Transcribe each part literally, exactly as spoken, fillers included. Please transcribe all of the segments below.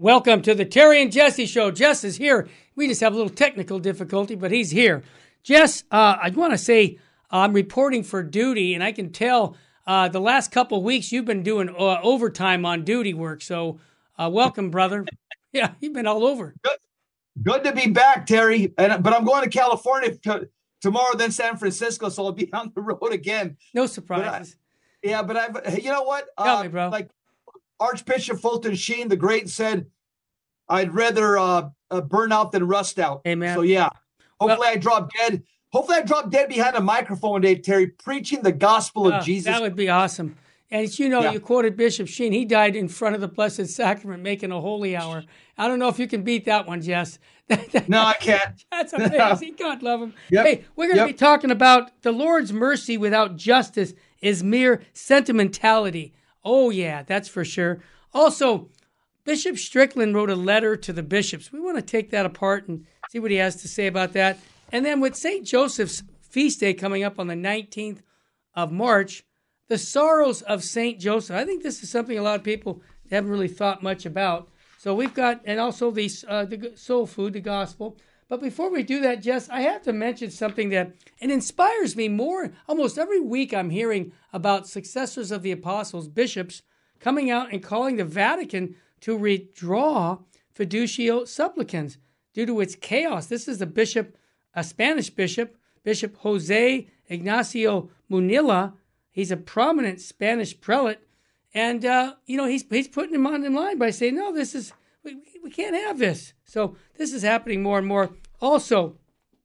Welcome to the Terry and Jesse Show. Jess is here. We just have a little technical difficulty, but he's here. Jess, uh, I want to say uh, I'm reporting for duty, and I can tell uh, the last couple of weeks you've been doing uh, overtime on duty work. So uh, welcome, brother. Yeah, you've been all over. Good, good to be back, Terry. And but I'm going to California to, tomorrow, then San Francisco, so I'll be on the road again. No surprises. But I, yeah, but I've you know what? Tell uh, me, bro. Like Archbishop Fulton Sheen the Great said, I'd rather uh, uh, burn out than rust out. Amen. So yeah, hopefully Well, I drop dead. Hopefully I drop dead behind a microphone one day, Terry, preaching the gospel uh, of Jesus. That would be awesome. And as you know, Yeah. you quoted Bishop Sheen. He died in front of the Blessed Sacrament making a holy hour. I don't know if you can beat that one, Jess. No, I can't. That's amazing. God love him. Yep. Hey, we're going to Yep. be talking about the Lord's mercy without justice is mere sentimentality. Oh, yeah, that's for sure. Also, Bishop Strickland wrote a letter to the bishops. We want to take that apart and see what he has to say about that. And then with Saint Joseph's feast day coming up on the nineteenth of March, the sorrows of Saint Joseph. I think this is something a lot of people haven't really thought much about. So we've got, and also the, uh, the soul food, the gospel. But before we do that, Jess, I have to mention something that it inspires me more. Almost every week I'm hearing about successors of the apostles, bishops, coming out and calling the Vatican to withdraw fiducial supplicans due to its chaos. This is a bishop, a Spanish bishop, Bishop Jose Ignacio Munilla. He's a prominent Spanish prelate. And, uh, you know, he's he's putting him on in line by saying, no, this is, we, we can't have this. So this is happening more and more. Also,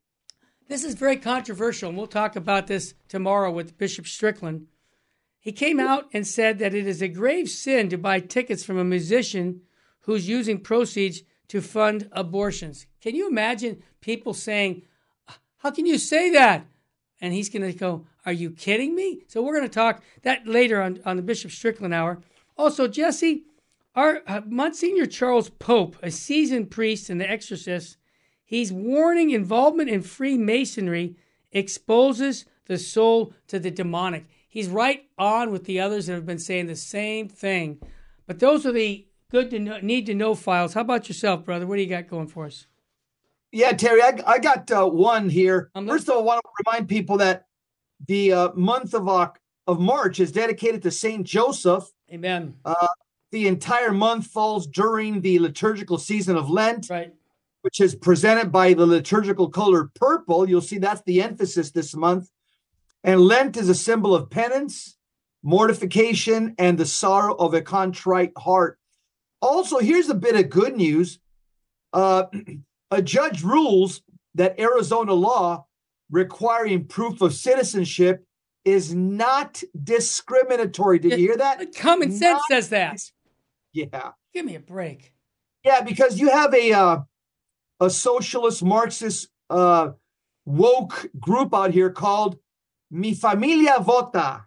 this is very controversial, and we'll talk about this tomorrow with Bishop Strickland. He came out and said that it is a grave sin to buy tickets from a musician who's using proceeds to fund abortions. Can you imagine people saying, how can you say that? And he's going to go, are you kidding me? So we're going to talk that later on, on the Bishop Strickland Hour. Also, Jesse, our uh, Monsignor Charles Pope, a seasoned priest and the exorcist, he's warning involvement in Freemasonry exposes the soul to the demonic. He's right on with the others that have been saying the same thing. But those are the good to know, need to know files. How about yourself, brother? What do you got going for us? Yeah, Terry, I, I got uh, one here. I'm First of all, I want to remind people that the uh, month of uh, of March is dedicated to Saint Joseph. Amen. Uh, the entire month falls during the liturgical season of Lent, Right. which is presented by the liturgical color purple. You'll see that's the emphasis this month. And Lent is a symbol of penance, mortification, and the sorrow of a contrite heart. Also, here's a bit of good news. Uh, a judge rules that Arizona law requiring proof of citizenship is not discriminatory. Did you hear that? Common sense Not- says that. Yeah. Give me a break. Yeah, because you have a uh, a socialist Marxist uh, woke group out here called Mi Familia Vota,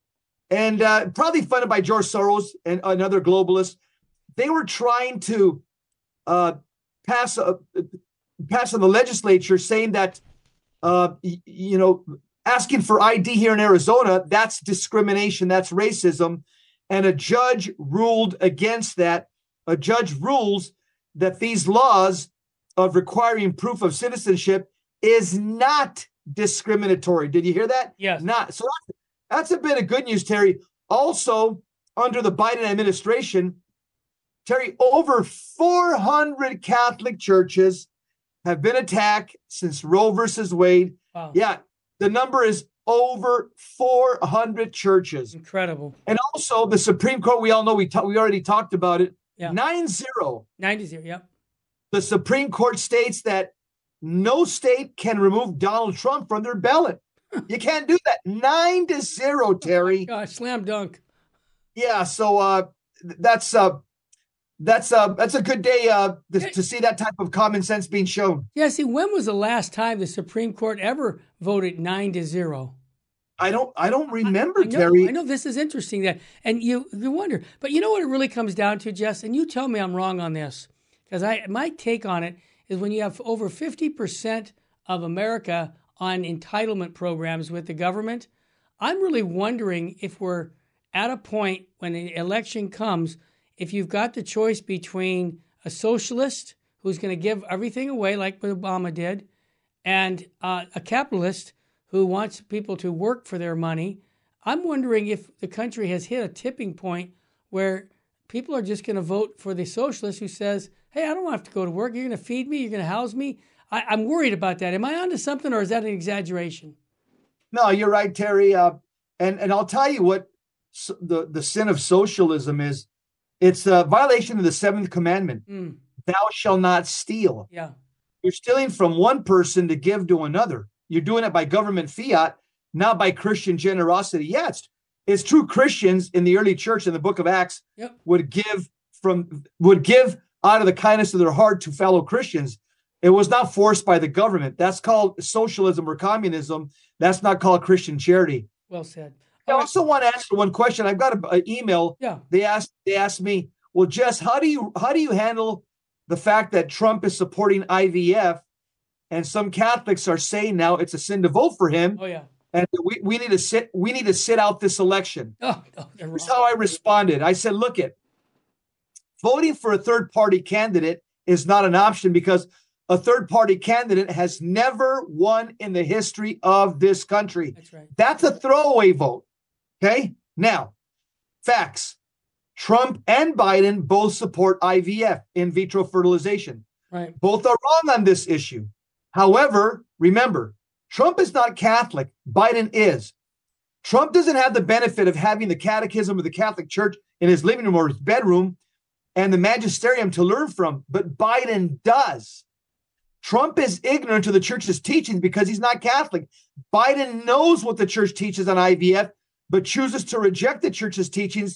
and uh, probably funded by George Soros and another globalist. They were trying to uh, pass a, pass on the legislature saying that uh, y- you know asking for I D here in Arizona, that's discrimination, that's racism, and a judge ruled against that. A judge rules that these laws of requiring proof of citizenship is not discriminatory. Did you hear that? Yes. Not. So that's, that's a bit of good news, Terry. Also, under the Biden administration, Terry, over four hundred Catholic churches have been attacked since Roe versus Wade. Wow. Yeah, the number is over four hundred churches. Incredible. And also the Supreme Court, we all know, we ta- we already talked about it, Yeah. nine zero. ninety zero, yep. The Supreme Court states that no state can remove Donald Trump from their ballot. You can't do that. Nine to zero, Terry. Gosh, slam dunk. Yeah, so uh, that's uh, that's uh, that's a good day uh, to, to see that type of common sense being shown. Yeah, see, when was the last time the Supreme Court ever voted nine to zero? I don't I don't remember, I know, Terry. I know this is interesting that, and you you wonder, but you know what it really comes down to, Jess, and you tell me I'm wrong on this, because I my take on it is when you have over fifty percent of America on entitlement programs with the government, I'm really wondering if we're at a point when the election comes, if you've got the choice between a socialist who's going to give everything away like Obama did, and uh, a capitalist who wants people to work for their money. I'm wondering if the country has hit a tipping point where people are just going to vote for the socialist who says, hey, I don't have to go to work. You're going to feed me. You're going to house me. I, I'm worried about that. Am I onto something, or is that an exaggeration? No, you're right, Terry. Uh, and, and I'll tell you what so the, the sin of socialism is. It's a violation of the seventh commandment. Mm. Thou shalt not steal. Yeah. You're stealing from one person to give to another. You're doing it by government fiat, not by Christian generosity. Yeah, it's, it's true. Christians in the early church in the book of Acts yep. would give from would give out of the kindness of their heart to fellow Christians. It was not forced by the government. That's called socialism or communism. That's not called Christian charity. Well said. I also want to answer one question. I've got an email. Yeah. They asked they asked me, well, Jess, how do you how do you handle the fact that Trump is supporting I V F, and some Catholics are saying now it's a sin to vote for him? Oh yeah. And we, we need to sit we need to sit out this election. Oh, oh, Here's how I responded. I said, look it, voting for a third party candidate is not an option because a third party candidate has never won in the history of this country. That's right. That's a throwaway vote. Okay. Now, facts. Trump and Biden both support I V F, in vitro fertilization. Right. Both are wrong on this issue. However, remember, Trump is not Catholic. Biden is. Trump doesn't have the benefit of having the catechism of the Catholic Church in his living room or his bedroom and the magisterium to learn from, but Biden does. Trump is ignorant to the church's teachings because he's not Catholic. Biden knows what the church teaches on I V F, but chooses to reject the church's teachings.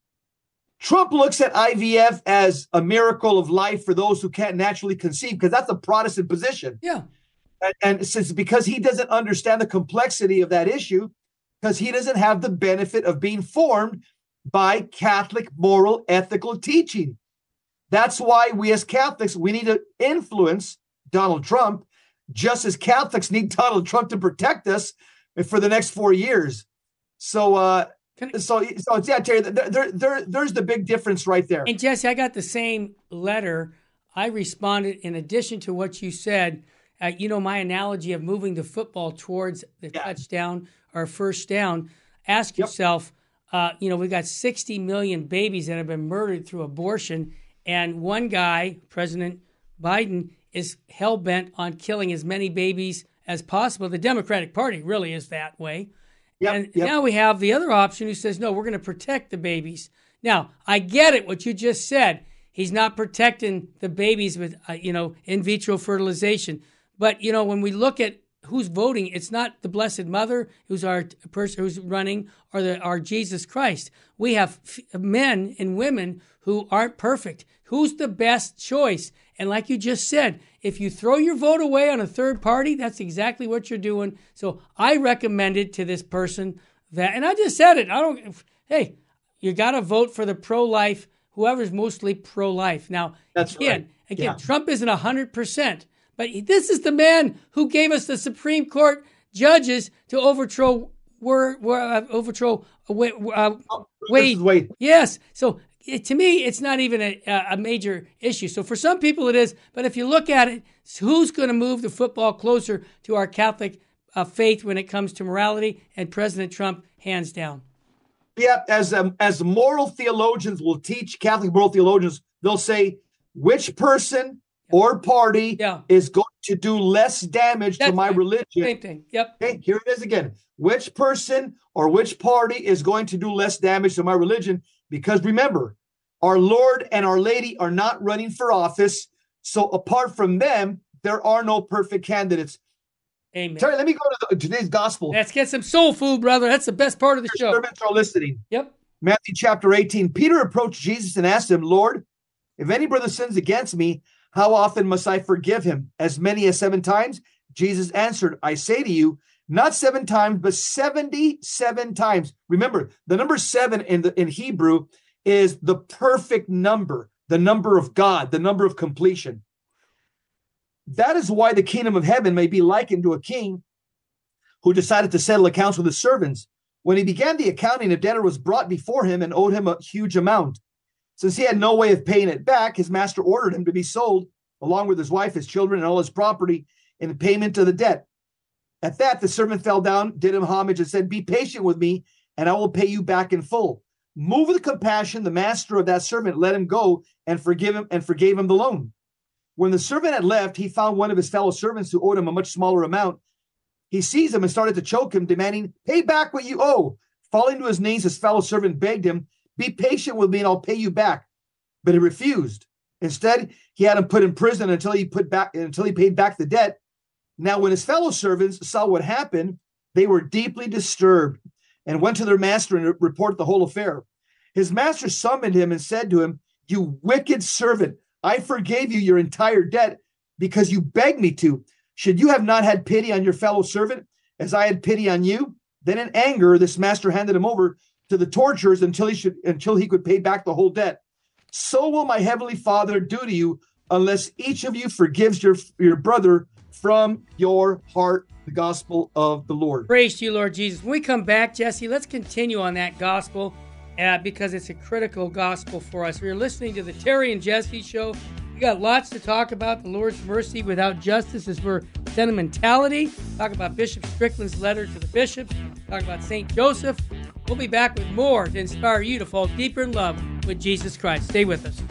Trump looks at I V F as a miracle of life for those who can't naturally conceive, because that's a Protestant position. Yeah. And, and since because he doesn't understand the complexity of that issue, because he doesn't have the benefit of being formed by Catholic moral, ethical teaching. That's why we as Catholics, we need to influence Donald Trump, just as Catholics need Donald Trump to protect us for the next four years. So, uh, I, so, so it's yeah, Terry. There, there, there, there's the big difference right there. And Jesse, I got the same letter. I responded in addition to what you said. Uh, you know, my analogy of moving the football towards the yeah. touchdown or first down. Ask yep. yourself. Uh, you know, we've got sixty million babies that have been murdered through abortion, and one guy, President Biden, is hell-bent on killing as many babies as possible. The Democratic Party really is that way. Yep, and yep. now we have the other option who says, no, we're going to protect the babies. Now, I get it, what you just said. He's not protecting the babies with, uh, you know, in vitro fertilization. But, you know, when we look at who's voting, it's not the Blessed Mother who's our person who's running or the, our Jesus Christ. We have f- men and women who aren't perfect. Who's the best choice? And like you just said, if you throw your vote away on a third party, that's exactly what you're doing. So I recommended to this person that, and I just said it. I don't, hey, you got to vote for the pro-life, whoever's mostly pro-life. Now, that's again, right. again, yeah. Trump isn't one hundred percent, but this is the man who gave us the Supreme Court judges to overthrow, were, were, uh, overthrow uh, uh, oh, Wade. Wade. Yes. So, It, to me, it's not even a, a major issue. So for some people it is, but if you look at it, who's going to move the football closer to our Catholic uh, faith when it comes to morality? And President Trump, hands down. Yeah, as um, as moral theologians will teach, Catholic moral theologians, they'll say which person or party yeah. is going to do less damage That's to my right. religion. Same thing. Yep. Okay, here it is again. Which person or which party is going to do less damage to my religion? Because remember, our Lord and Our Lady are not running for office. So apart from them, there are no perfect candidates. Amen. Terry, let me go to the, today's gospel. Let's get some soul food, brother. That's the best part of the Your show. Servants are listening. Yep. Matthew chapter eighteen. Peter approached Jesus and asked him, Lord, if any brother sins against me, how often must I forgive him? As many as seven times? Jesus answered, I say to you, not seven times, but seventy-seven times. Remember, the number seven in the in Hebrew is the perfect number, the number of God, the number of completion. That is why the kingdom of heaven may be likened to a king who decided to settle accounts with his servants. When he began the accounting, a debtor was brought before him and owed him a huge amount. Since he had no way of paying it back, his master ordered him to be sold, along with his wife, his children, and all his property, in payment of the debt. At that, the servant fell down, did him homage, and said, "Be patient with me, and I will pay you back in full." Moved with compassion, the master of that servant let him go and forgive him and forgave him the loan. When the servant had left, he found one of his fellow servants who owed him a much smaller amount. He seized him and started to choke him, demanding, "Pay back what you owe." Falling to his knees, his fellow servant begged him, "Be patient with me and I'll pay you back." But he refused. Instead, he had him put in prison until he put back until he paid back the debt. Now, when his fellow servants saw what happened, they were deeply disturbed and went to their master and reported the whole affair. His master summoned him and said to him, "You wicked servant, I forgave you your entire debt because you begged me to. Should you have not had pity on your fellow servant as I had pity on you?" Then in anger, this master handed him over to the torturers until he should until he could pay back the whole debt. So will my heavenly Father do to you unless each of you forgives your, your brother from your heart. The gospel of the Lord. Praise to you, Lord Jesus. When we come back, Jesse, let's continue on that gospel uh, because it's a critical gospel for us. We're listening to the Terry and Jesse show. We got lots to talk about. The Lord's mercy without justice is for sentimentality. Talk about Bishop Strickland's letter to the bishops. Talk about Saint Joseph. We'll be back with more to inspire you to fall deeper in love with Jesus Christ. Stay with us.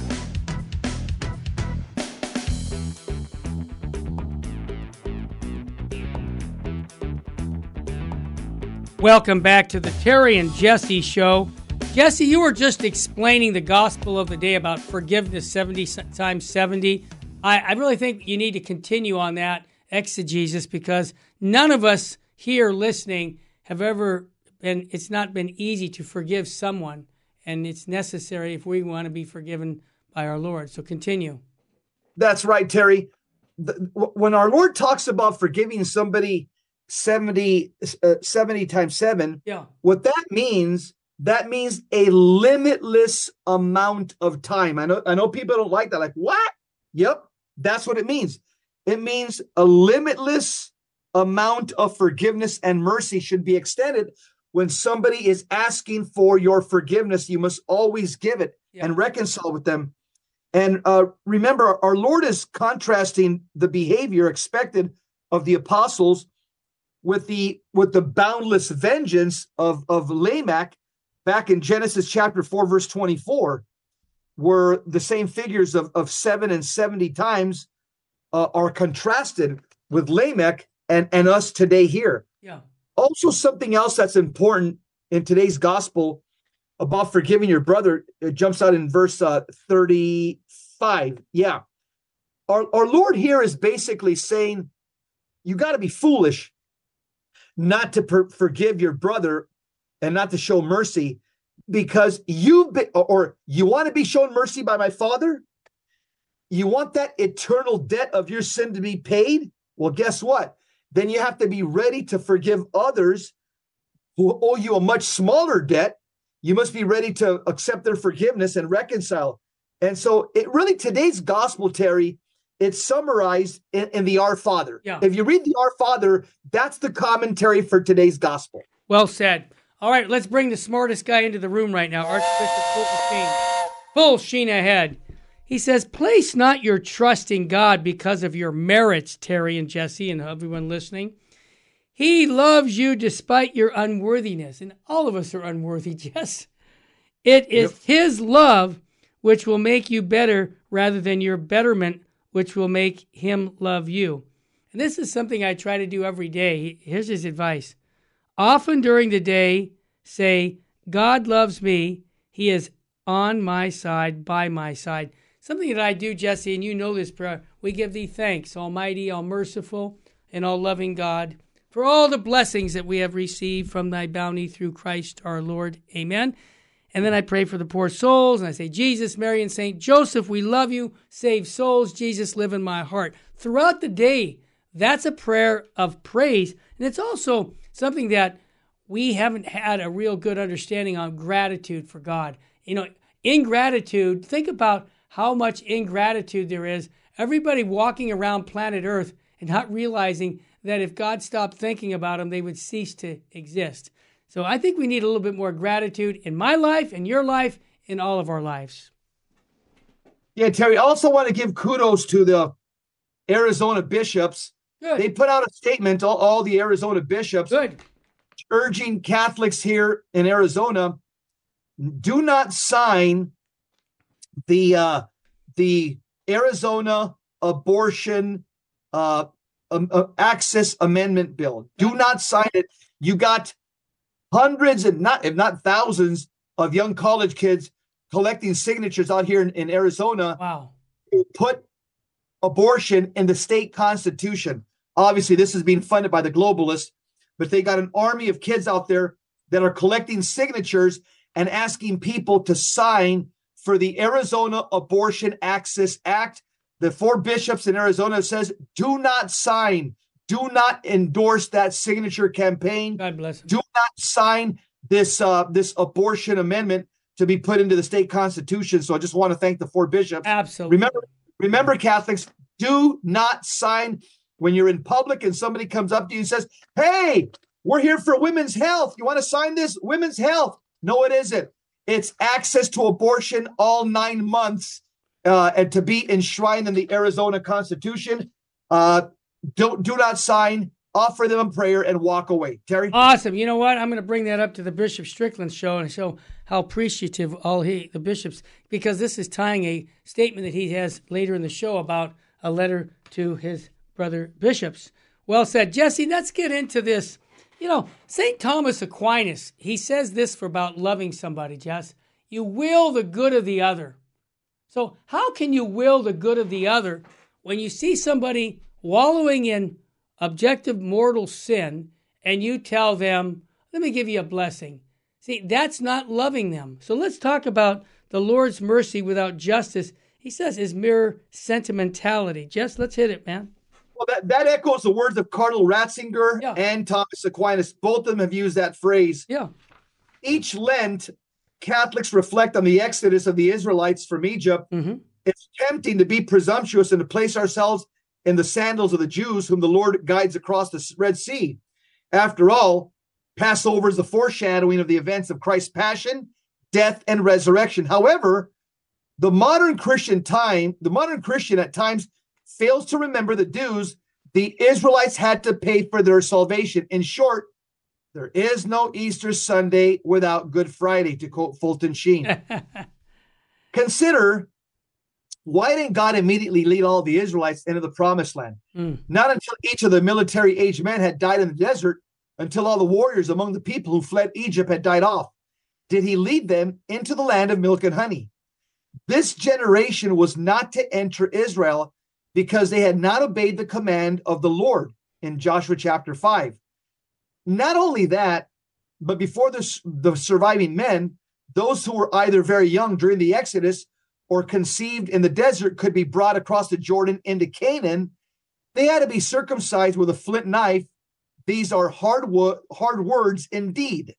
Welcome back to the Terry and Jesse show. Jesse, you were just explaining the gospel of the day about forgiveness seventy times seventy. I, I really think you need to continue on that exegesis because none of us here listening have ever been, it's not been easy to forgive someone, and it's necessary if we want to be forgiven by our Lord. So continue. That's right, Terry. The, when our Lord talks about forgiving somebody seventy, uh, seventy times seven, yeah. What that means, that means a limitless amount of time. I know, I know people don't like that. Like, what? Yep, that's what it means. It means a limitless amount of forgiveness and mercy should be extended. When somebody is asking for your forgiveness, you must always give it yeah. and reconcile with them. And uh, remember, our Lord is contrasting the behavior expected of the apostles with the with the boundless vengeance of, of Lamech back in Genesis chapter four, verse twenty-four, where the same figures of, of seven and seventy times uh, are contrasted with Lamech and, and us today here. Yeah. Also, something else that's important in today's gospel about forgiving your brother, it jumps out in verse uh, thirty-five. Yeah. Our, our Lord here is basically saying, you got to be foolish not to per- forgive your brother and not to show mercy because you've been, or you want to be shown mercy by my Father? You want that eternal debt of your sin to be paid? Well, guess what? Then you have to be ready to forgive others who owe you a much smaller debt. You must be ready to accept their forgiveness and reconcile. And so it really, today's gospel, Terry, it's summarized in, in the Our Father. Yeah. If you read the Our Father, that's the commentary for today's gospel. Well said. All right, let's bring the smartest guy into the room right now, Archbishop Fulton Sheen. Full Sheen ahead. He says, place not your trust in God because of your merits, Terry and Jesse and everyone listening. He loves you despite your unworthiness. And all of us are unworthy, Jess. It is yep. His love which will make you better rather than your betterment which will make him love you. And this is something I try to do every day. Here's his advice. Often during the day, say, God loves me. He is on my side, by my side. Something that I do, Jesse, and you know this prayer. We give thee thanks, almighty, all merciful, and all loving God, for all the blessings that we have received from thy bounty through Christ our Lord. Amen. And then I pray for the poor souls, and I say, Jesus, Mary, and Saint Joseph, we love you. Save souls. Jesus, live in my heart. Throughout the day, that's a prayer of praise. And it's also something that we haven't had a real good understanding on gratitude for God. You know, ingratitude, think about how much ingratitude there is. Everybody walking around planet Earth and not realizing that if God stopped thinking about them, they would cease to exist. So I think we need a little bit more gratitude in my life, in your life, in all of our lives. Yeah, Terry, I also want to give kudos to the Arizona bishops. Good. They put out a statement, all, all the Arizona bishops, Good. urging Catholics here in Arizona, do not sign the uh, the Arizona abortion uh, um, uh, access amendment bill. Do not sign it. You got hundreds, and not if not thousands, of young college kids collecting signatures out here in, in Arizona. Wow. To put abortion in the state constitution. Obviously, this is being funded by the globalists, but they got an army of kids out there that are collecting signatures and asking people to sign for the Arizona Abortion Access Act. The four bishops in Arizona says, do not sign, do not endorse that signature campaign. God bless them. Do not sign this uh, this abortion amendment to be put into the state constitution. So I just want to thank the four bishops. Absolutely. Remember, remember, Catholics, do not sign when you're in public and somebody comes up to you and says, hey, we're here for women's health. You want to sign this? Women's health. No, it isn't. It's access to abortion all nine months uh, and to be enshrined in the Arizona Constitution. Uh, don't do not sign. Offer them a prayer and walk away. Terry? Awesome. You know what? I'm going to bring that up to the Bishop Strickland show and show how appreciative all he, the bishops, because this is tying a statement that he has later in the show about a letter to his brother bishops. Well said. Jesse, let's get into this. You know, Saint Thomas Aquinas, he says this for about loving somebody, Jess. You will the good of the other. So how can you will the good of the other when you see somebody wallowing in objective mortal sin and you tell them, let me give you a blessing? See, that's not loving them. So let's talk about the Lord's mercy without justice. He says is mere sentimentality. Jess, let's hit it, man. Well, that, that echoes the words of Cardinal Ratzinger Yeah. and Thomas Aquinas. Both of them have used that phrase. Yeah. Each Lent, Catholics reflect on the exodus of the Israelites from Egypt. Mm-hmm. It's tempting to be presumptuous and to place ourselves in the sandals of the Jews whom the Lord guides across the Red Sea. After all, Passover is the foreshadowing of the events of Christ's passion, death, and resurrection. However, the modern Christian time, the modern Christian at times fails to remember the dues the Israelites had to pay for their salvation. In short, there is no Easter Sunday without Good Friday, to quote Fulton Sheen. Consider, why didn't God immediately lead all the Israelites into the promised land? Mm. Not until each of the military-aged men had died in the desert, until all the warriors among the people who fled Egypt had died off, did he lead them into the land of milk and honey. This generation was not to enter Israel because they had not obeyed the command of the Lord in Joshua chapter five. Not only that, but before the, the surviving men, those who were either very young during the Exodus or conceived in the desert could be brought across the Jordan into Canaan. They had to be circumcised with a flint knife. These are hard, wo- hard words indeed.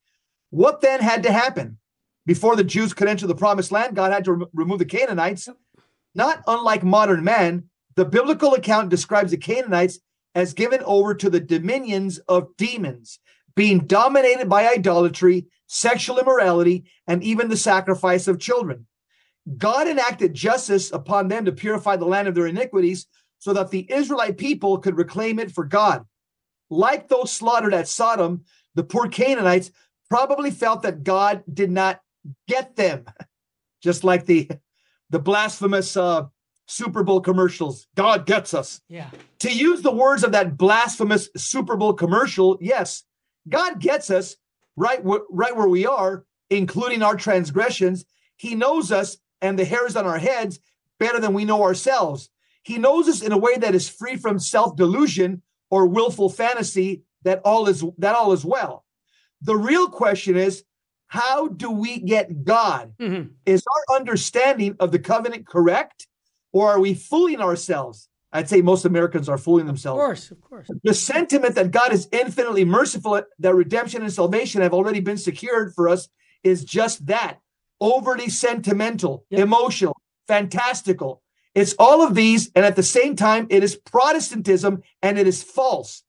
What then had to happen? Before the Jews could enter the promised land, God had to re- remove the Canaanites. Not unlike modern man, the biblical account describes the Canaanites as given over to the dominions of demons, being dominated by idolatry, sexual immorality, and even the sacrifice of children. God enacted justice upon them to purify the land of their iniquities so that the Israelite people could reclaim it for God. Like those slaughtered at Sodom, the poor Canaanites probably felt that God did not get them, just like the, the blasphemous uh, Super Bowl commercials. God gets us. Yeah. To use the words of that blasphemous Super Bowl commercial, yes, God gets us right, wh- right where we are, including our transgressions. He knows us and the hairs on our heads better than we know ourselves. He knows us in a way that is free from self-delusion or willful fantasy that all is that all is well. The real question is, how do we get God? Mm-hmm. Is our understanding of the covenant correct, or are we fooling ourselves? I'd say most Americans are fooling themselves. Of course, of course. The sentiment that God is infinitely merciful, that redemption and salvation have already been secured for us, is just that. Overly sentimental, yep. Emotional, fantastical. It's all of these, and at the same time, it is Protestantism, and it is false.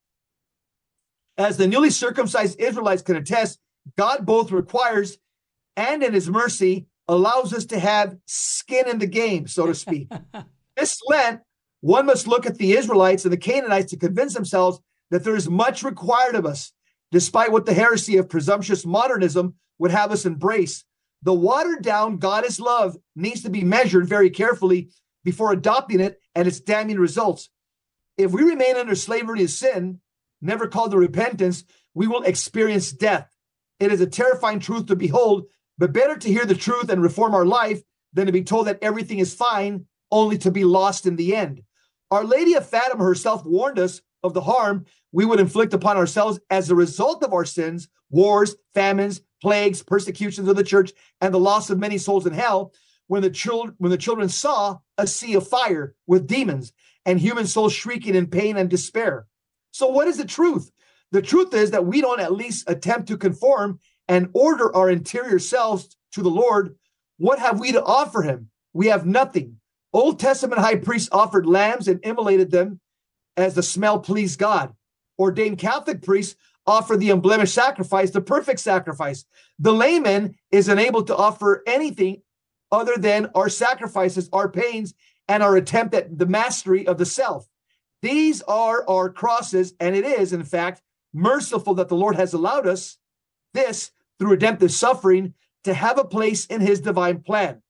As the newly circumcised Israelites can attest, God both requires and in his mercy allows us to have skin in the game, so to speak. This Lent, one must look at the Israelites and the Canaanites to convince themselves that there is much required of us, despite what the heresy of presumptuous modernism would have us embrace. The watered-down God is love needs to be measured very carefully before adopting it and its damning results. If we remain under slavery to sin, never called to repentance, we will experience death. It is a terrifying truth to behold, but better to hear the truth and reform our life than to be told that everything is fine, only to be lost in the end. Our Lady of Fatima herself warned us of the harm we would inflict upon ourselves as a result of our sins, wars, famines, plagues, persecutions of the church, and the loss of many souls in hell, when the, chil- when the children saw a sea of fire with demons and human souls shrieking in pain and despair. So what is the truth? The truth is that we don't at least attempt to conform and order our interior selves to the Lord. What have we to offer him? We have nothing. Old Testament high priests offered lambs and immolated them as the smell pleased God. Ordained Catholic priests offer the unblemished sacrifice, the perfect sacrifice. The layman is unable to offer anything other than our sacrifices, our pains, and our attempt at the mastery of the self. These are our crosses, and it is, in fact, merciful that the Lord has allowed us this through redemptive suffering to have a place in his divine plan.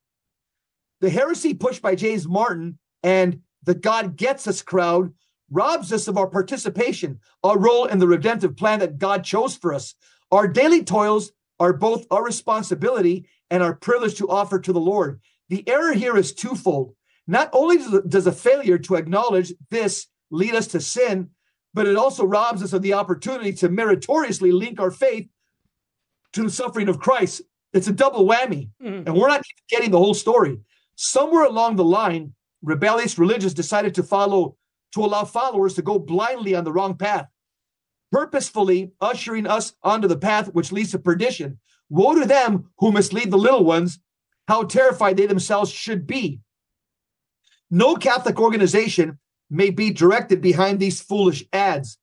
The heresy pushed by James Martin and the God Gets Us crowd robs us of our participation, our role in the redemptive plan that God chose for us. Our daily toils are both our responsibility and our privilege to offer to the Lord. The error here is twofold. Not only does a failure to acknowledge this lead us to sin, but it also robs us of the opportunity to meritoriously link our faith to the suffering of Christ. It's a double whammy, mm-hmm. and we're not getting the whole story. Somewhere along the line, rebellious religions decided to follow, to allow followers to go blindly on the wrong path, purposefully ushering us onto the path which leads to perdition. Woe to them who mislead the little ones, how terrified they themselves should be. No Catholic organization may be directed behind these foolish ads,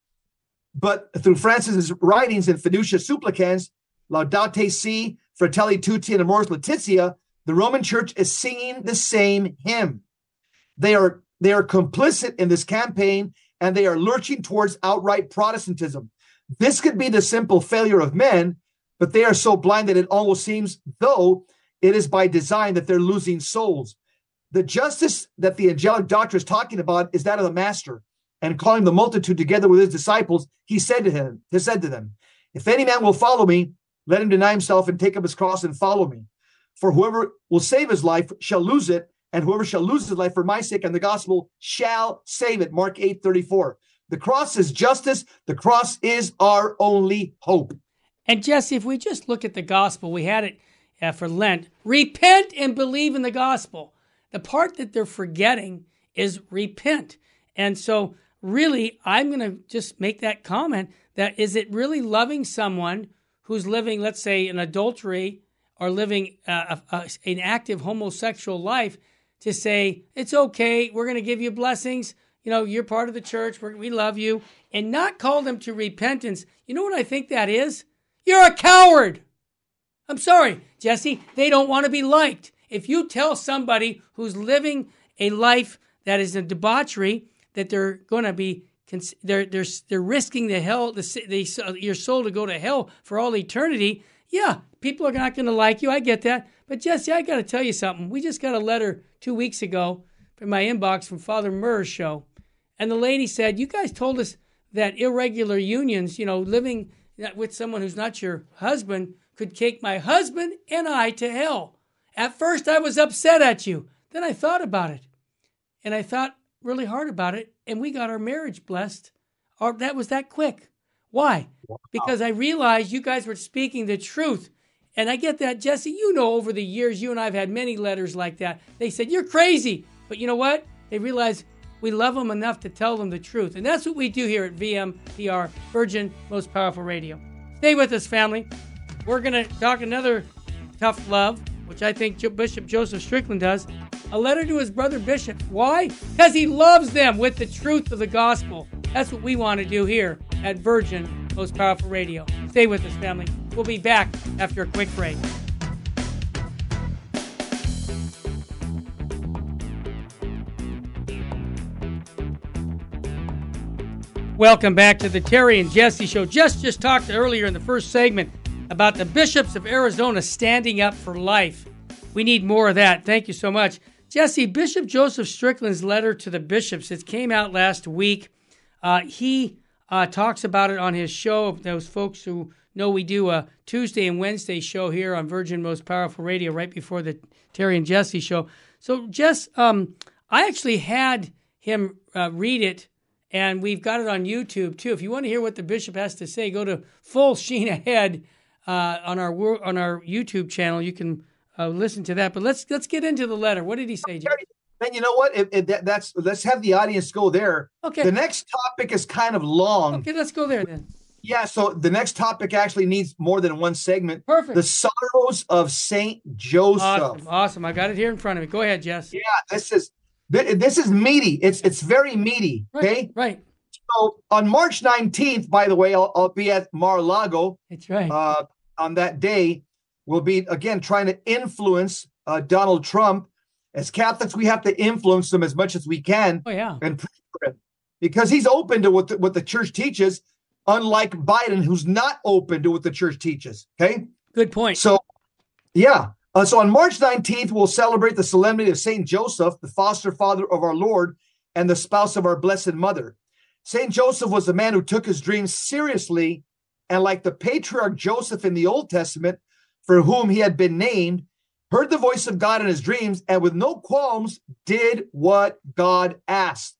but through Francis's writings in Fiducia Supplicans, Laudate Si, Fratelli Tutti, and Amoris Laetitia, the Roman Church is singing the same hymn. They are, they are complicit in this campaign, and they are lurching towards outright Protestantism. This could be the simple failure of men, but they are so blind that it almost seems though it is by design that they're losing souls. The justice that the angelic doctor is talking about is that of the master. And calling the multitude together with his disciples, he said to him, he said to them, if any man will follow me, let him deny himself and take up his cross and follow me. For whoever will save his life shall lose it, and whoever shall lose his life for my sake and the gospel shall save it. Mark eight thirty-four. The cross is justice. The cross is our only hope. And Jesse, if we just look at the gospel, we had it uh, for Lent. Repent and believe in the gospel. The part that they're forgetting is repent. And so really, I'm going to just make that comment that is it really loving someone who's living, let's say, in adultery or living uh, a, a, an active homosexual life to say, it's okay, we're going to give you blessings, you know, you're part of the church, we're, we love you, and not call them to repentance. You know what I think that is? You're a coward. I'm sorry, Jesse, they don't want to be liked. If you tell somebody who's living a life that is in debauchery that they're going to be, they're they're they're risking the hell, the, the your soul to go to hell for all eternity, yeah, people are not going to like you. I get that, but Jesse, I got to tell you something. We just got a letter two weeks ago in my inbox from Father Murr's show, and the lady said, "You guys told us that irregular unions, you know, living with someone who's not your husband, could take my husband and I to hell." At first, I was upset at you. Then I thought about it. And I thought really hard about it. And we got our marriage blessed. Or that was that quick. Why? Wow. Because I realized you guys were speaking the truth. And I get that, Jesse. You know, over the years, you and I have had many letters like that. They said, you're crazy. But you know what? They realized we love them enough to tell them the truth. And that's what we do here at V M P R, Virgin Most Powerful Radio. Stay with us, family. We're going to talk another tough love, which I think Bishop Joseph Strickland does, a letter to his brother Bishop. Why? Because he loves them with the truth of the gospel. That's what we want to do here at Virgin Most Powerful Radio. Stay with us, family. We'll be back after a quick break. Welcome back to the Terry and Jesse Show. Jess just talked earlier in the first segment about the bishops of Arizona standing up for life. We need more of that. Thank you so much. Jesse, Bishop Joseph Strickland's letter to the bishops, it came out last week. Uh, he uh, talks about it on his show. Those folks who know we do a Tuesday and Wednesday show here on Virgin Most Powerful Radio right before the Terry and Jesse Show. So, Jess, um, I actually had him uh, read it, and we've got it on YouTube, too. If you want to hear what the bishop has to say, go to Full Sheen Ahead uh, on our on our YouTube channel. You can uh, listen to that. But let's let's get into the letter. What did he say, Jim? And you know what? It, it, that, that's let's have the audience go there. Okay. The next topic is kind of long. Okay, let's go there then. Yeah, so the next topic actually needs more than one segment. Perfect. The sorrows of Saint Joseph. Awesome. Awesome. I got it here in front of me. Go ahead, Jess. Yeah, this is this is meaty. It's it's very meaty. Okay. Right. right. So on March nineteenth, by the way, I'll, I'll be at Mar-a-Lago. That's right. Uh, on that day, we'll be again trying to influence uh, Donald Trump. As Catholics, we have to influence him as much as we can. Oh yeah. And pray for him because he's open to what the, what the church teaches. Unlike Biden, who's not open to what the church teaches. Okay. Good point. So, yeah. Uh, so on March nineteenth, we'll celebrate the solemnity of Saint Joseph, the foster father of our Lord and the spouse of our Blessed Mother. Saint Joseph was a man who took his dreams seriously, and like the patriarch Joseph in the Old Testament, for whom he had been named, heard the voice of God in his dreams, and with no qualms did what God asked.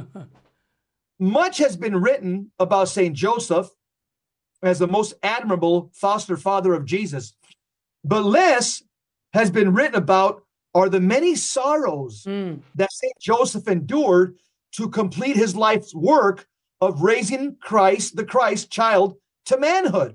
Much has been written about Saint Joseph as the most admirable foster father of Jesus, but less has been written about are the many sorrows mm. that Saint Joseph endured to complete his life's work of raising Christ, the Christ child, to manhood.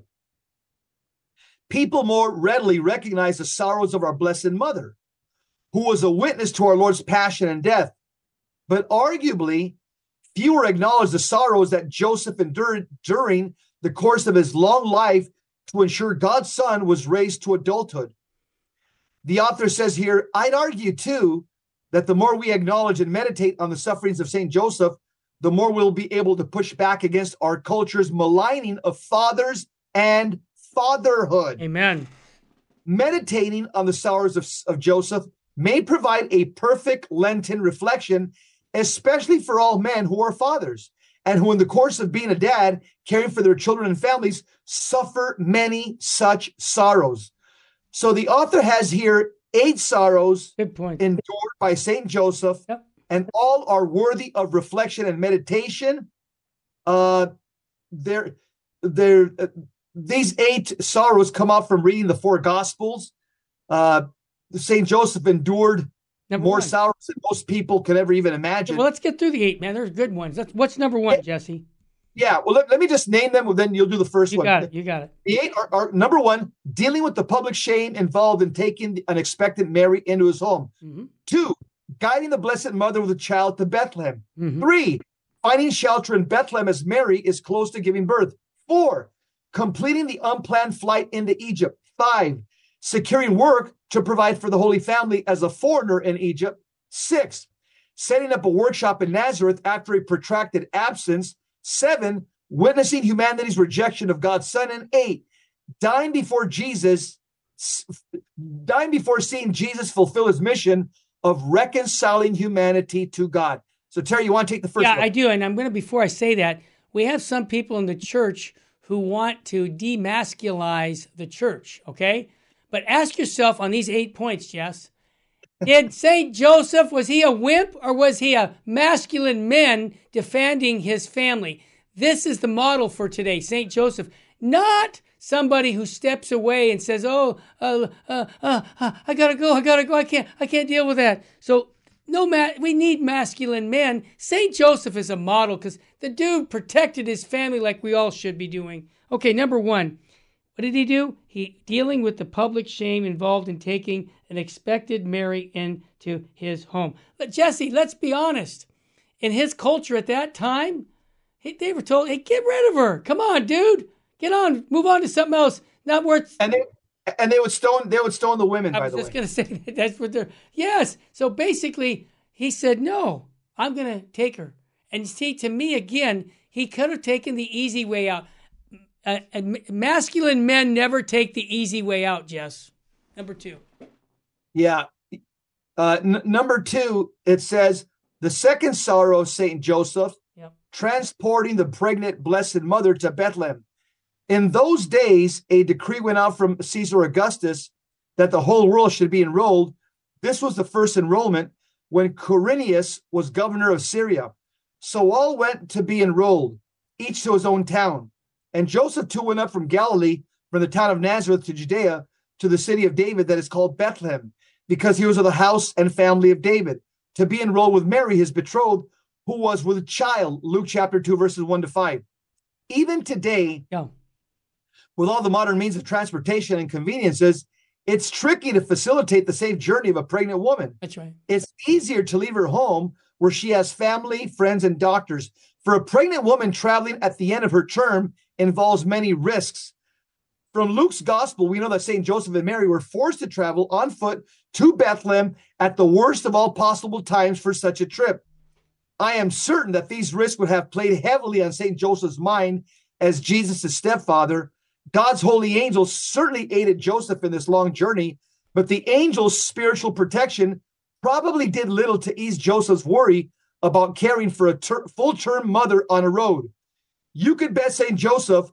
People more readily recognize the sorrows of our Blessed Mother, who was a witness to our Lord's passion and death, but arguably fewer acknowledge the sorrows that Joseph endured during the course of his long life to ensure God's son was raised to adulthood. The author says here, I'd argue too, that the more we acknowledge and meditate on the sufferings of Saint Joseph, the more we'll be able to push back against our culture's maligning of fathers and fatherhood. Amen. Meditating on the sorrows of, of Joseph may provide a perfect Lenten reflection, especially for all men who are fathers and who in the course of being a dad, caring for their children and families, suffer many such sorrows. So the author has here eight sorrows Good point. endured by Saint Joseph, yep. and all are worthy of reflection and meditation. Uh, they're, they're, uh, these eight sorrows come out from reading the four Gospels. Uh, Saint Joseph endured Number more one. sorrows than most people could ever even imagine. Well, let's get through the eight, man. There's good ones. That's, what's number one, Jesse? Yeah, well, let, let me just name them, well, then you'll do the first you one. You got it, you got it. The eight are, are, number one, dealing with the public shame involved in taking an expectant Mary into his home. Mm-hmm. Two, guiding the Blessed Mother with a child to Bethlehem. Mm-hmm. Three, finding shelter in Bethlehem as Mary is close to giving birth. Four, completing the unplanned flight into Egypt. Five, securing work to provide for the Holy Family as a foreigner in Egypt. Six, setting up a workshop in Nazareth after a protracted absence. Seven, witnessing humanity's rejection of God's Son. And eight, dying before Jesus, dying before seeing Jesus fulfill his mission of reconciling humanity to God. So, Terry, you want to take the first yeah, one? Yeah, I do. And I'm going to, before I say that, we have some people in the church who want to demasculize the church, okay? But ask yourself on these eight points, Jess, did Saint Joseph, was he a wimp or was he a masculine man defending his family? This is the model for today, Saint Joseph, not somebody who steps away and says, oh, uh, uh, uh, uh, I gotta go, I gotta go, I can't, I can't deal with that. So no, ma- we need masculine men. Saint Joseph is a model because the dude protected his family like we all should be doing. Okay, number one. What did he do? He dealing with the public shame involved in taking an expected Mary into his home. But Jesse, let's be honest. In his culture at that time, he, they were told, hey, get rid of her. Come on, dude. Get on. Move on to something else. Not worth... And they, and they would stone they would stone the women, I by the way. was just going to say that. That's what they're... Yes. So basically, he said, no, I'm going to take her. And see, to me, again, He could have taken the easy way out. Uh, uh, masculine men never take the easy way out, Jess. Number two. Yeah. Uh, n- number two, it says, the second sorrow of Saint Joseph, Yep. transporting the pregnant Blessed Mother to Bethlehem. In those days, a decree went out from Caesar Augustus that the whole world should be enrolled. This was the first enrollment when Quirinius was governor of Syria. So all went to be enrolled, each to his own town. And Joseph too went up from Galilee, from the town of Nazareth to Judea, to the city of David that is called Bethlehem, because he was of the house and family of David, to be enrolled with Mary, his betrothed, who was with child. Luke chapter two, verses one to five. Even today, Yeah. with all the modern means of transportation and conveniences, it's tricky to facilitate the safe journey of a pregnant woman. That's right. It's easier to leave her home where she has family, friends, and doctors. For a pregnant woman, traveling at the end of her term involves many risks. From Luke's gospel, we know that Saint Joseph and Mary were forced to travel on foot to Bethlehem at the worst of all possible times for such a trip. I am certain that these risks would have played heavily on Saint Joseph's mind as Jesus' stepfather. God's holy angels certainly aided Joseph in this long journey, but the angel's spiritual protection probably did little to ease Joseph's worry about caring for a ter- full-term mother on a road. You could bet Saint Joseph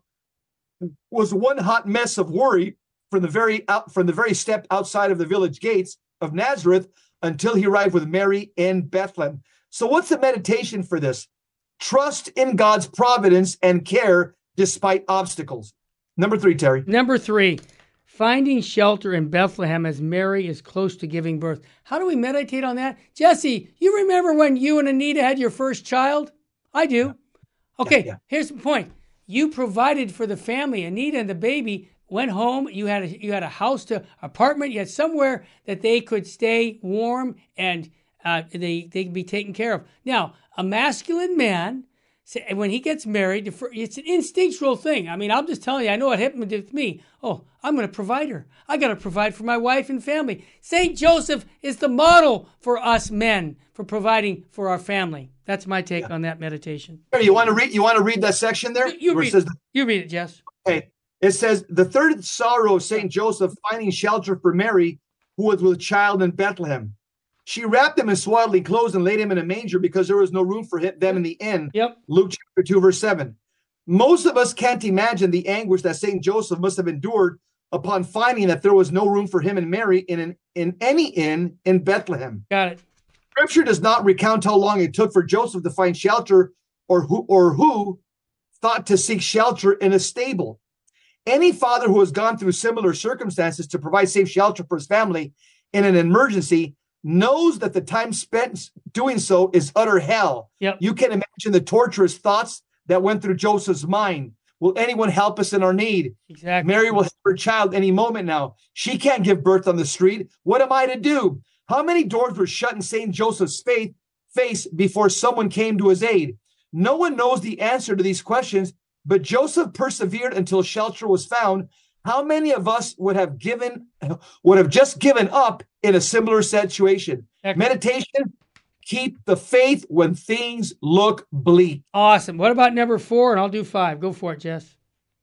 was one hot mess of worry from the very out, from the very step outside of the village gates of Nazareth until he arrived with Mary in Bethlehem. So what's the meditation for this? Trust in God's providence and care despite obstacles. Number three, Terry. Number three, finding shelter in Bethlehem as Mary is close to giving birth. How do we meditate on that? Jesse, you remember when you and Anita had your first child? I do. Okay, Yeah, yeah. Here's the point. You provided for the family. Anita and the baby went home. You had a, you had a house to apartment. You had somewhere that they could stay warm and uh, they, they could be taken care of. Now, a masculine man, when he gets married, it's an instinctual thing. I mean, I'm just telling you, I know what happened with me. Oh, I'm going to provide her. I got to provide for my wife and family. Saint Joseph is the model for us men for providing for our family. That's my take yeah. on that meditation. You want to read? You want to read that section there? You, you read. It says, you read it, Jess. Okay. It says the third sorrow of Saint Joseph finding shelter for Mary, who was with child in Bethlehem. She wrapped him in swaddling clothes and laid him in a manger because there was no room for him, them in the inn. Yep. Luke chapter two, verse seven. Most of us can't imagine the anguish that Saint Joseph must have endured upon finding that there was no room for him and Mary in an, in any inn in Bethlehem. Got it. Scripture does not recount how long it took for Joseph to find shelter or who or who thought to seek shelter in a stable. Any father who has gone through similar circumstances to provide safe shelter for his family in an emergency knows that the time spent doing so is utter hell. Yep. You can imagine the torturous thoughts that went through Joseph's mind. Will anyone help us in our need? Exactly. Mary will have her child any moment now. She can't give birth on the street. What am I to do? How many doors were shut in Saint Joseph's faith, face before someone came to his aid? No one knows the answer to these questions, but Joseph persevered until shelter was found. How many of us would have given, would have just given up in a similar situation? Excellent. Meditation, keep the faith when things look bleak. Awesome. What about number four? And I'll do five. Go for it, Jess.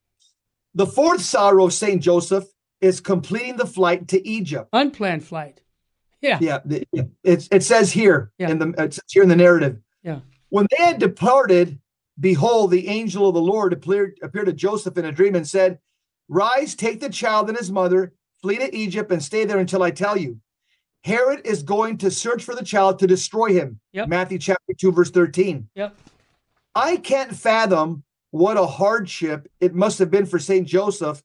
The fourth sorrow of Saint Joseph is completing the flight to Egypt. Unplanned flight. Yeah. Yeah. It, it says here yeah. in the it says here in the narrative. Yeah. When they had departed, behold, the angel of the Lord appeared, appeared to Joseph in a dream and said, "Rise, take the child and his mother, flee to Egypt and stay there until I tell you. Herod is going to search for the child to destroy him." Yep. Matthew chapter two, verse thirteen. Yep. I can't fathom what a hardship it must have been for Saint Joseph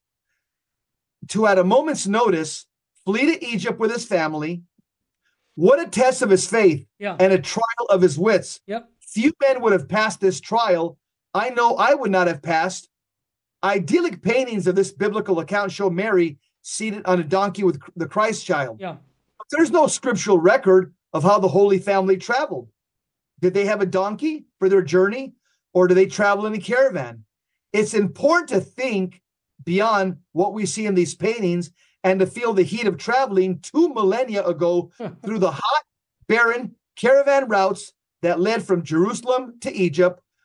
to, at a moment's notice, flee to Egypt with his family. What a test of his faith yeah. and a trial of his wits. Yep. Few men would have passed this trial. I know I would not have passed. Idyllic paintings of this biblical account show Mary seated on a donkey with the Christ child. Yeah. But there's no scriptural record of how the Holy Family traveled. Did they have a donkey for their journey, or do they travel in a caravan? It's important to think beyond what we see in these paintings and to feel the heat of traveling two millennia ago through the hot, barren caravan routes that led from Jerusalem to Egypt,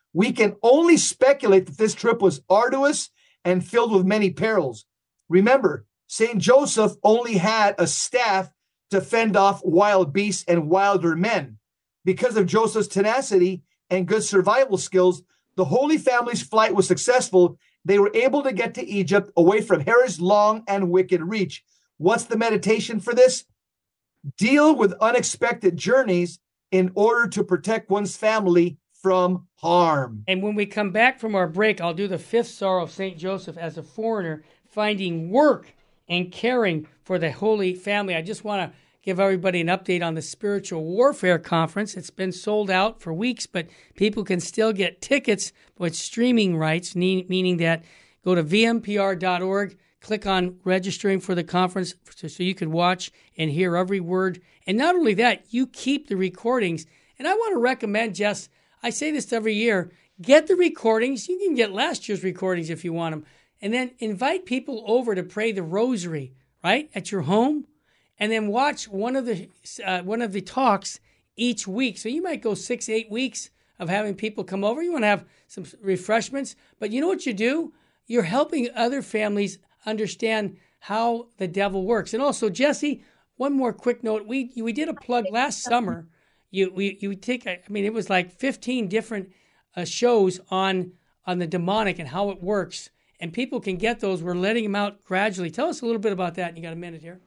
we can only speculate that this trip was arduous and filled with many perils. Remember, Saint Joseph only had a staff to fend off wild beasts and wilder men. Because of Joseph's tenacity and good survival skills, the Holy Family's flight was successful. They were able to get to Egypt away from Herod's long and wicked reach. What's the meditation for this? Deal with unexpected journeys in order to protect one's family from harm. And when we come back from our break, I'll do the fifth sorrow of Saint Joseph as a foreigner, finding work and caring for the Holy Family. I just want to give everybody an update on the Spiritual Warfare Conference. It's been sold out for weeks, but people can still get tickets with streaming rights, meaning that go to v m p r dot org, click on registering for the conference so you can watch and hear every word. And not only that, you keep the recordings. And I want to recommend, Jess, I say this every year, get the recordings. You can get last year's recordings if you want them. And then invite people over to pray the rosary, right, at your home. And then watch one of the uh, one of the talks each week. So you might go six, eight weeks of having people come over. You want to have some refreshments. But you know what you do? You're helping other families understand how the devil works. And also, Jesse, one more quick note. We we did a plug last summer. You we you take, I mean, it was like fifteen different uh, shows on on the demonic and how it works. And people can get those. We're letting them out gradually. Tell us a little bit about that. You got a minute here?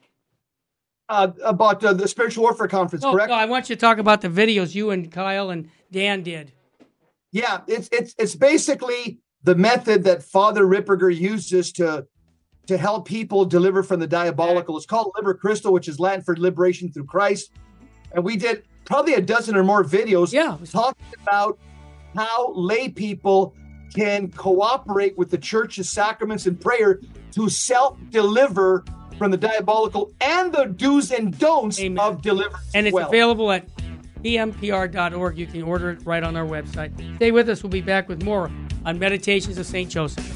Uh, about uh, the Spiritual Warfare Conference, no, correct? No, I want you to talk about the videos you and Kyle and Dan did. Yeah, it's it's it's basically the method that Father Ripperger uses to to help people deliver from the diabolical. It's called Liber Christo, which is Latin for liberation through Christ. And we did probably a dozen or more videos yeah. talking about how lay people can cooperate with the church's sacraments and prayer to self-deliver from the diabolical and the do's and don'ts Amen. Of deliverance. And it's well. available at v m p r dot org. You can order it right on our website. Stay with us. We'll be back with more on Meditations of Saint Joseph.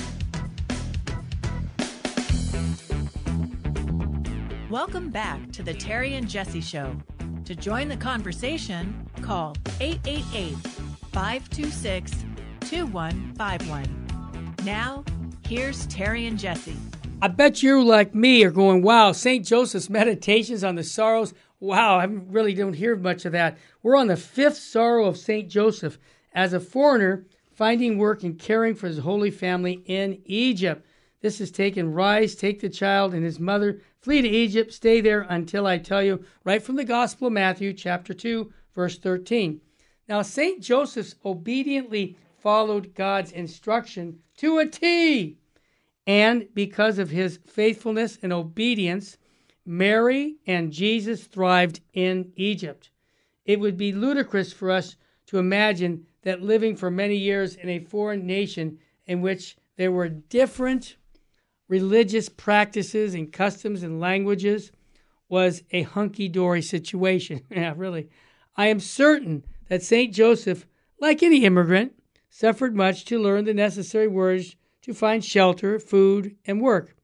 Welcome back to the Terry and Jesse Show. To join the conversation, call eight eight eight, five two six, two one five one. Now, here's Terry and Jesse. I bet you, like me, are going, wow, Saint Joseph's Meditations on the Sorrows. Wow, I really don't hear much of that. We're on the fifth sorrow of Saint Joseph as a foreigner, finding work and caring for his Holy Family in Egypt. This is taken, rise, take the child and his mother, flee to Egypt, stay there until I tell you, right from the Gospel of Matthew, chapter two, verse thirteen. Now, Saint Joseph obediently followed God's instruction to a T. And because of his faithfulness and obedience, Mary and Jesus thrived in Egypt. It would be ludicrous for us to imagine that living for many years in a foreign nation in which there were different religious practices and customs and languages was a hunky-dory situation. Yeah, really. I am certain that Saint Joseph, like any immigrant, suffered much to learn the necessary words to find shelter, food, and work.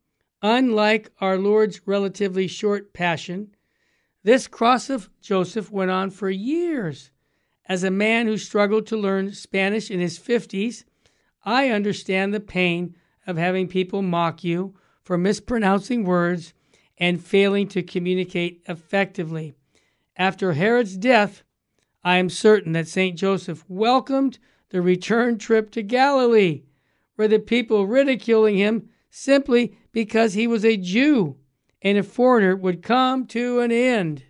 Unlike our Lord's relatively short passion, this cross of Joseph went on for years. As a man who struggled to learn Spanish in his fifties, I understand the pain of having people mock you for mispronouncing words and failing to communicate effectively. After Herod's death, I am certain that Saint Joseph welcomed the return trip to Galilee, where the people ridiculing him simply because he was a Jew and a foreigner would come to an end.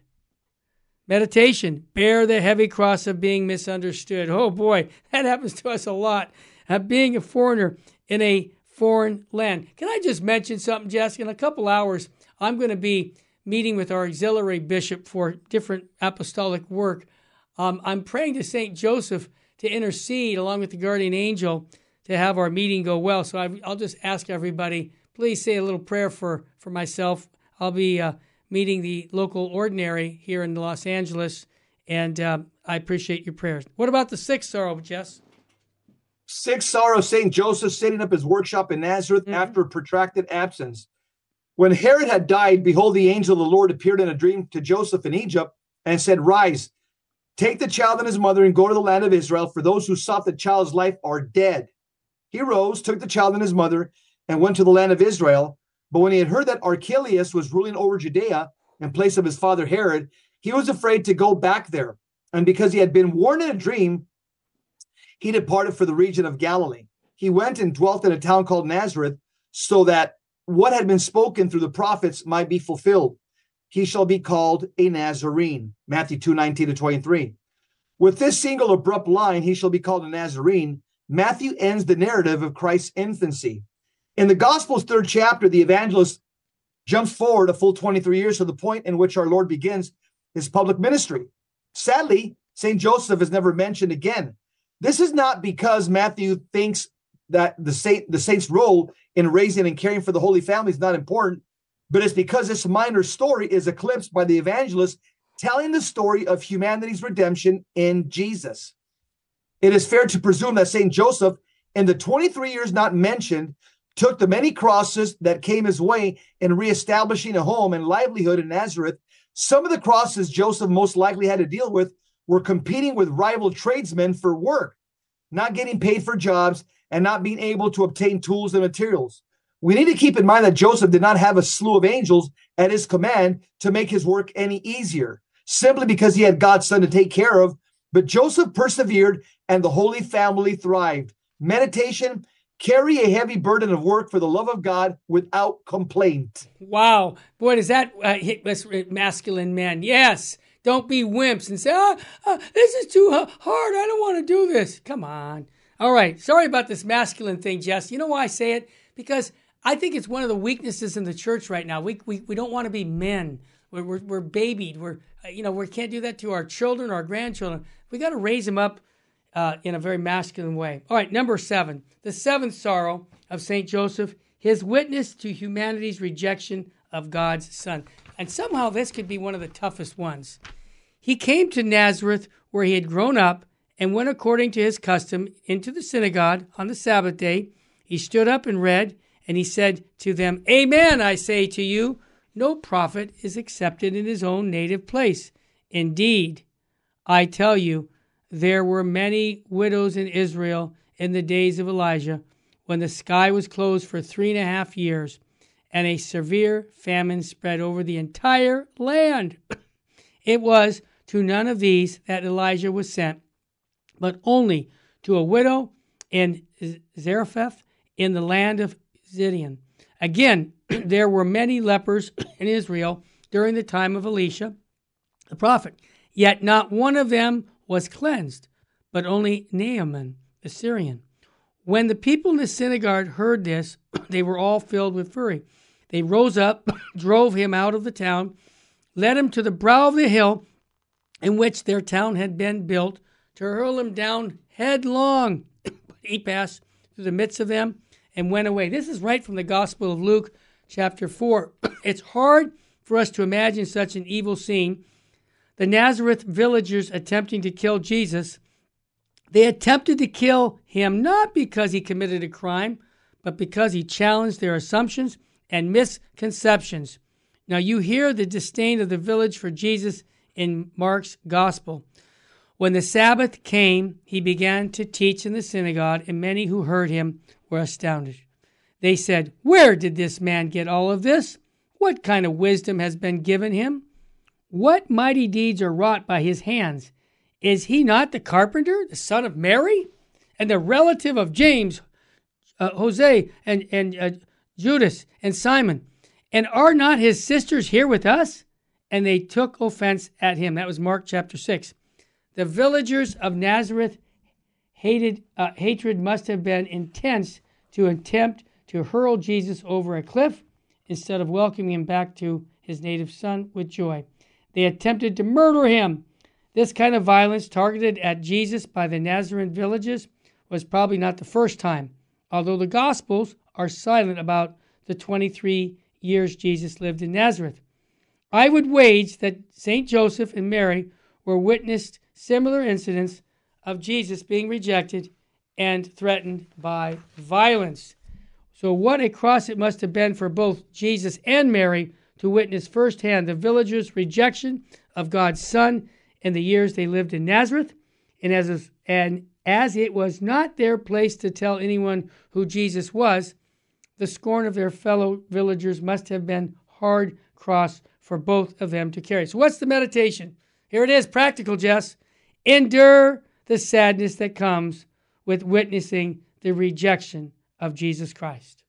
Meditation, bear the heavy cross of being misunderstood. Oh boy, that happens to us a lot. Uh, being a foreigner in a foreign land. Can I just mention something, Jess? In a couple hours, I'm going to be meeting with our auxiliary bishop for different apostolic work. Um, I'm praying to Saint Joseph to intercede along with the guardian angel to have our meeting go well. So I, I'll just ask everybody, please say a little prayer for, for myself. I'll be uh, meeting the local ordinary here in Los Angeles, and uh, I appreciate your prayers. What about the sixth sorrow, Jess? Sixth sorrow, Saint Joseph setting up his workshop in Nazareth mm-hmm. after a protracted absence. When Herod had died, behold, the angel of the Lord appeared in a dream to Joseph in Egypt and said, "Rise, take the child and his mother and go to the land of Israel, for those who sought the child's life are dead. He rose, took the child and his mother, and went to the land of Israel. But when he had heard that Archelaus was ruling over Judea in place of his father Herod, he was afraid to go back there. And because he had been warned in a dream, he departed for the region of Galilee. He went and dwelt in a town called Nazareth, so that what had been spoken through the prophets might be fulfilled. He shall be called a Nazarene. Matthew two, nineteen to twenty-three. With this single abrupt line, he shall be called a Nazarene, Matthew ends the narrative of Christ's infancy. In the Gospel's third chapter, the evangelist jumps forward a full twenty-three years to the point in which our Lord begins his public ministry. Sadly, Saint Joseph is never mentioned again. This is not because Matthew thinks that the saint, the saint's role in raising and caring for the Holy Family is not important, but it's because this minor story is eclipsed by the evangelist telling the story of humanity's redemption in Jesus. It is fair to presume that Saint Joseph, in the twenty-three years not mentioned, took the many crosses that came his way in reestablishing a home and livelihood in Nazareth. Some of the crosses Joseph most likely had to deal with were competing with rival tradesmen for work, not getting paid for jobs, and not being able to obtain tools and materials. We need to keep in mind that Joseph did not have a slew of angels at his command to make his work any easier, simply because he had God's Son to take care of. But Joseph persevered, and the Holy Family thrived. Meditation: carry a heavy burden of work for the love of God without complaint. Wow. Boy, does that uh, hit us masculine men. Yes. Don't be wimps and say, oh, uh, this is too hard. I don't want to do this. Come on. All right. Sorry about this masculine thing, Jess. You know why I say it? Because I think it's one of the weaknesses in the church right now. We we, we don't want to be men. We're, we're, we're babied. We're, uh, you know, we can't do that to our children, our grandchildren. We got to raise them up uh, in a very masculine way. All right. Number seven, the seventh sorrow of Saint Joseph, his witness to humanity's rejection of God's Son. And somehow this could be one of the toughest ones. He came to Nazareth, where he had grown up, and went according to his custom into the synagogue on the Sabbath day. He stood up and read, and he said to them, Amen, I say to you, no prophet is accepted in his own native place. Indeed, I tell you, there were many widows in Israel in the days of Elijah, when the sky was closed for three and a half years, and a severe famine spread over the entire land. It was to none of these that Elijah was sent, but only to a widow in Zarephath in the land of Zidon. Again, there were many lepers in Israel during the time of Elisha, the prophet. Yet not one of them was cleansed, but only Naaman, the Syrian. When the people in the synagogue heard this, they were all filled with fury. They rose up, drove him out of the town, led him to the brow of the hill in which their town had been built, to hurl him down headlong. He passed through the midst of them and went away. This is right from the Gospel of Luke, chapter four. It's hard for us to imagine such an evil scene. The Nazareth villagers attempting to kill Jesus, they attempted to kill him not because he committed a crime, but because he challenged their assumptions and misconceptions. Now you hear the disdain of the village for Jesus in Mark's Gospel. When the Sabbath came, he began to teach in the synagogue, and many who heard him were astounded. They said, Where did this man get all of this? What kind of wisdom has been given him? What mighty deeds are wrought by his hands? Is he not the carpenter, the son of Mary, and the relative of James, uh, Jose, and, and uh, Judas, and Simon? And are not his sisters here with us? And they took offense at him. That was Mark chapter six. The villagers of Nazareth hated uh, hatred must have been intense to attempt to hurl Jesus over a cliff instead of welcoming him back to his native son with joy. They attempted to murder him. This kind of violence targeted at Jesus by the Nazarene villages was probably not the first time, although the Gospels are silent about the twenty-three years Jesus lived in Nazareth. I would wager that Saint Joseph and Mary were witnessed similar incidents of Jesus being rejected and threatened by violence. So what a cross it must have been for both Jesus and Mary to witness firsthand the villagers' rejection of God's Son in the years they lived in Nazareth, and as and as it was not their place to tell anyone who Jesus was, the scorn of their fellow villagers must have been hard cross for both of them to carry. So what's the meditation? Here it is, practical, Jess. Endure the sadness that comes with witnessing the rejection of Jesus Christ.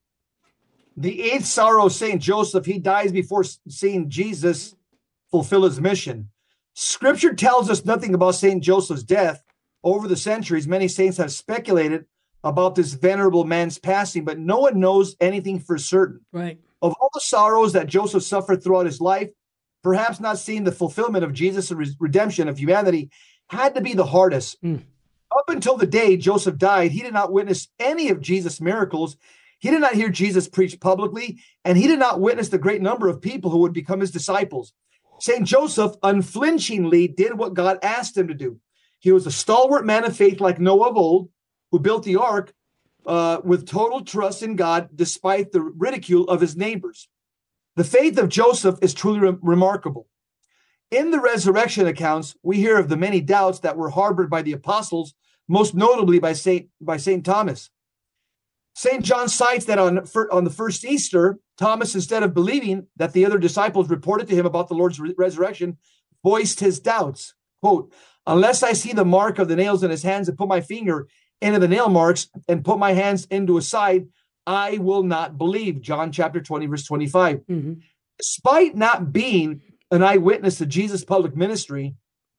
The eighth sorrow of Saint Joseph, he dies before seeing Jesus fulfill his mission. Scripture tells us nothing about Saint Joseph's death. Over the centuries, many saints have speculated about this venerable man's passing, but no one knows anything for certain. Right. Of all the sorrows that Joseph suffered throughout his life, perhaps not seeing the fulfillment of Jesus' redemption of humanity had to be the hardest. Mm. Up until the day Joseph died, he did not witness any of Jesus' miracles. He did not hear Jesus preach publicly, and he did not witness the great number of people who would become his disciples. Saint Joseph unflinchingly did what God asked him to do. He was a stalwart man of faith like Noah of old, who built the ark uh, with total trust in God despite the ridicule of his neighbors. The faith of Joseph is truly re- remarkable. In the resurrection accounts, we hear of the many doubts that were harbored by the apostles, most notably by Saint by Saint Thomas. Saint John cites that on, on the first Easter, Thomas, instead of believing that the other disciples reported to him about the Lord's re- resurrection, voiced his doubts. Quote, "Unless I see the mark of the nails in his hands and put my finger into the nail marks and put my hands into his side, I will not believe." John chapter twenty, verse twenty-five. Mm-hmm. Despite not being an eyewitness to Jesus' public ministry,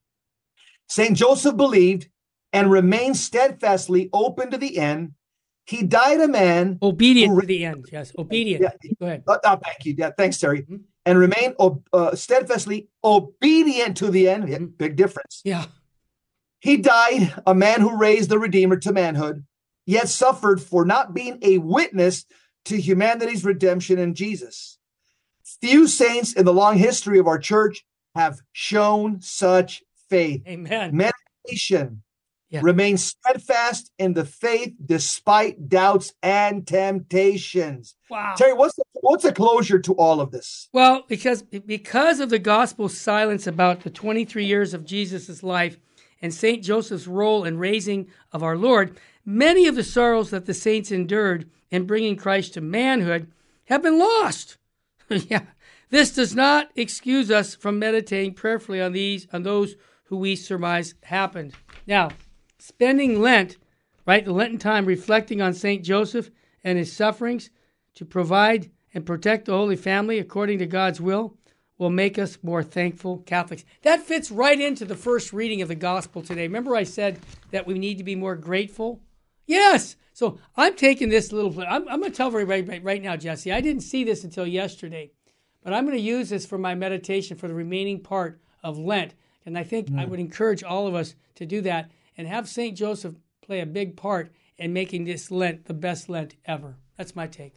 Saint Joseph believed and remained steadfastly open to the end. He died a man. Obedient who, to the end. Yes, obedient. Yeah, go ahead. Uh, uh, thank you. Yeah, thanks, Terry. Mm-hmm. And remained uh, steadfastly obedient to the end. Yeah, big difference. Yeah. He died a man who raised the Redeemer to manhood, yet suffered for not being a witness to humanity's redemption in Jesus. Few saints in the long history of our church have shown such faith. Amen. Meditation. Yeah. Remain steadfast in the faith despite doubts and temptations. Wow. Terry, what's the, what's the closure to all of this? Well, because because of the gospel's silence about the twenty-three years of Jesus' life and Saint Joseph's role in raising of our Lord, many of the sorrows that the saints endured in bringing Christ to manhood have been lost. Yeah. This does not excuse us from meditating prayerfully on these, on those who we surmise happened. Now, spending Lent, right, the Lenten time, reflecting on Saint Joseph and his sufferings to provide and protect the Holy Family according to God's will, will make us more thankful Catholics. That fits right into the first reading of the gospel today. Remember I said that we need to be more grateful? Yes. So I'm taking this little, I'm, I'm going to tell everybody right, right now, Jesse, I didn't see this until yesterday, but I'm going to use this for my meditation for the remaining part of Lent. And I think mm. I would encourage all of us to do that and have Saint Joseph play a big part in making this Lent the best Lent ever. That's my take.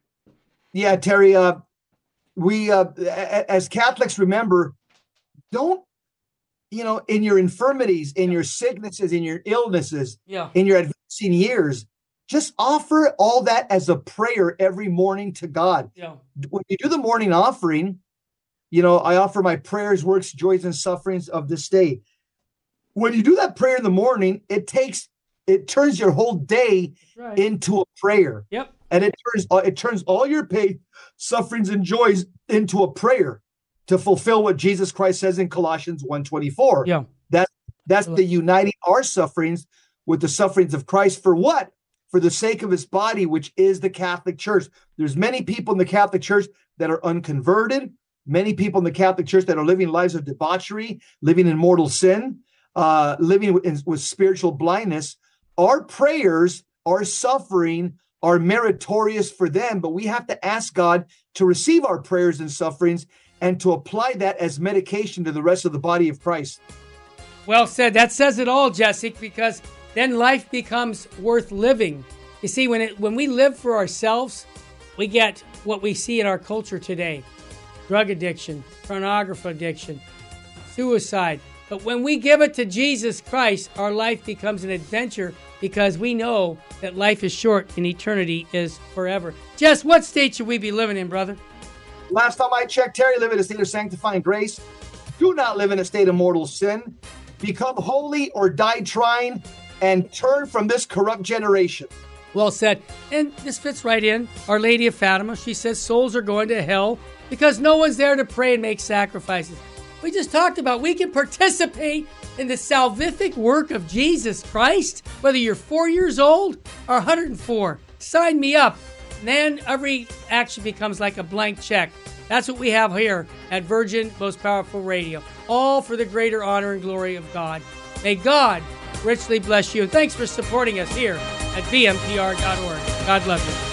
Yeah, Terry, uh, we, uh, as Catholics, remember, don't, you know, in your infirmities, in your sicknesses, in your illnesses, yeah. in your advancing years, just offer all that as a prayer every morning to God. Yeah. When you do the morning offering, you know, I offer my prayers, works, joys, and sufferings of this day. When you do that prayer in the morning, it takes, it turns your whole day right. into a prayer. Yep. And it turns, it turns all your pain, sufferings, and joys into a prayer to fulfill what Jesus Christ says in Colossians one twenty-four. Yeah. That, that's the uniting our sufferings with the sufferings of Christ. For what? For the sake of his body, which is the Catholic Church. There's many people in the Catholic Church that are unconverted. Many people in the Catholic Church that are living lives of debauchery, living in mortal sin, uh, living with, with spiritual blindness. Our prayers, our suffering, are meritorious for them, but we have to ask God to receive our prayers and sufferings and to apply that as medication to the rest of the body of Christ. Well said. That says it all, Jesse, because then life becomes worth living. You see, when it when we live for ourselves, we get what we see in our culture today. Drug addiction, pornography addiction, suicide. But when we give it to Jesus Christ, our life becomes an adventure because we know that life is short and eternity is forever. Jess, what state should we be living in, brother? Last time I checked, Terry, living in a state of sanctifying grace. do not live in a state of mortal sin. Become holy or die trying, and turn from this corrupt generation. Well said. And this fits right in. Our Lady of Fatima, she says souls are going to hell because no one's there to pray and make sacrifices. We just talked about we can participate in the salvific work of Jesus Christ, whether you're four years old or one hundred four. Sign me up. And then every action becomes like a blank check. That's what we have here at Virgin Most Powerful Radio. All for the greater honor and glory of God. May God richly bless you. And thanks for supporting us here at V M P R dot org. God love you.